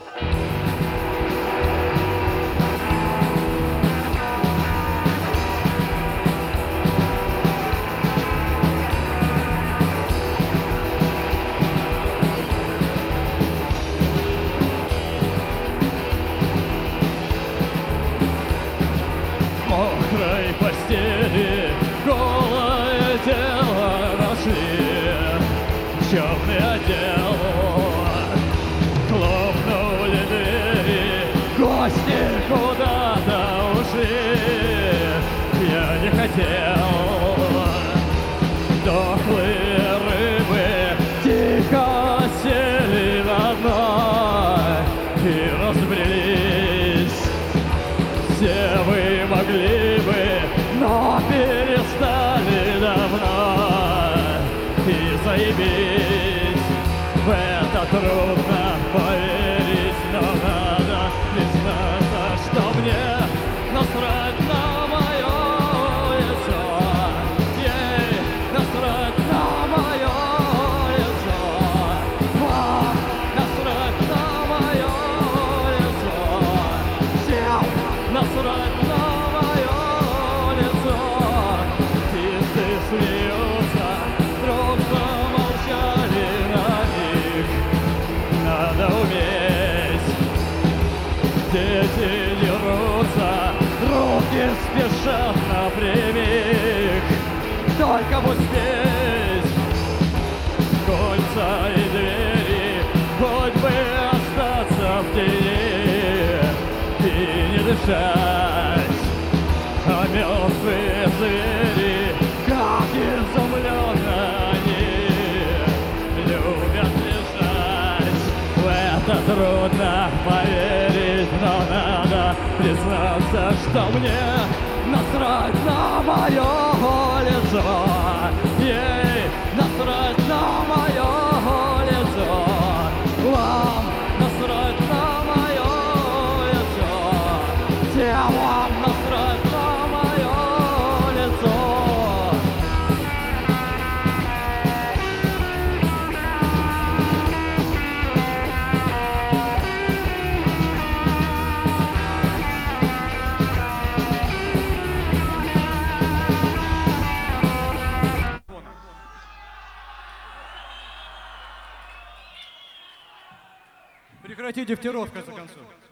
Мокрой постели голое тело нашли, черный отдел. Хлопнули двери, гости куда-то ушли. Я не хотел. Дохлые рыбы тихо сели на дно и разбрелись. Все вы могли бы, но перестали давно. И заебись, в это трудно поверить, но надо признаться, что мне насрать на мое лицо. Ей насрать на мое лицо. Вам насрать на мое лицо. Всем насрать на мое лицо. Птицы смеются, вдруг замолчали на миг. Надо уметь. Дети дерутся, руки спешат напрямик. Только бы успеть. Кольца и двери, хоть бы остаться в тени и не дышать. А мертвые звери, как изумленно они любят лежать. В это трудно поверить, но надо признаться, что мне насрать на мое лицо. Ей насрать на мое лицо. Вам насрать на мое лицо. Всем вам насрать на мое лицо. Прекратите втиров, в конце концов.